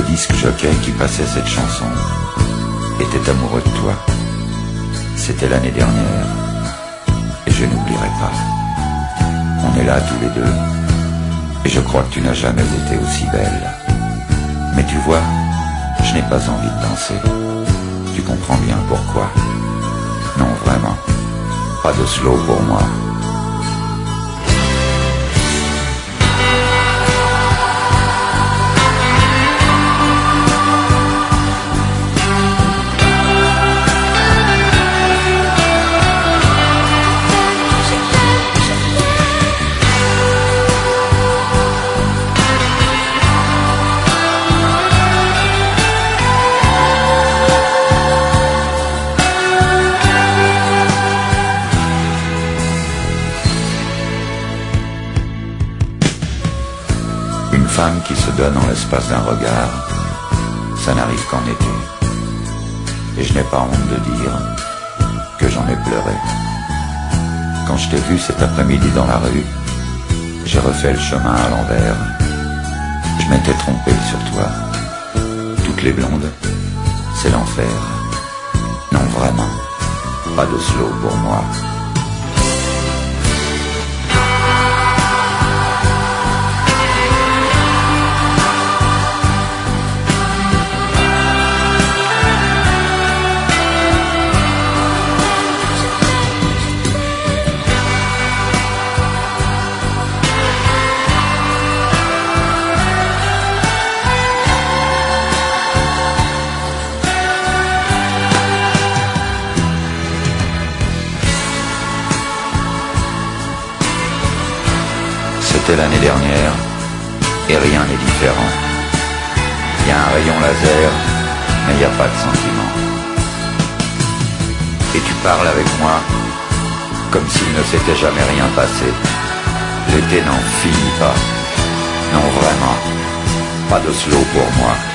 disque jockey qui passait cette chanson était amoureux de toi. C'était l'année dernière, et je n'oublierai pas. On est là tous les deux, et je crois que tu n'as jamais été aussi belle. Mais tu vois, je n'ai pas envie de danser. Tu comprends bien pourquoi. Non, vraiment, pas de slow pour moi. Une femme qui se donne en l'espace d'un regard, ça n'arrive qu'en été. Et je n'ai pas honte de dire que j'en ai pleuré. Quand je t'ai vu cet après-midi dans la rue, j'ai refait le chemin à l'envers. Je m'étais trompé sur toi. Toutes les blondes, c'est l'enfer. Non, vraiment, pas de slow pour moi. C'était l'année dernière, et rien n'est différent. Il y a un rayon laser, mais il n'y a pas de sentiment. Et tu parles avec moi, comme s'il ne s'était jamais rien passé. L'été n'en finit pas. Non, vraiment, pas de slow pour moi.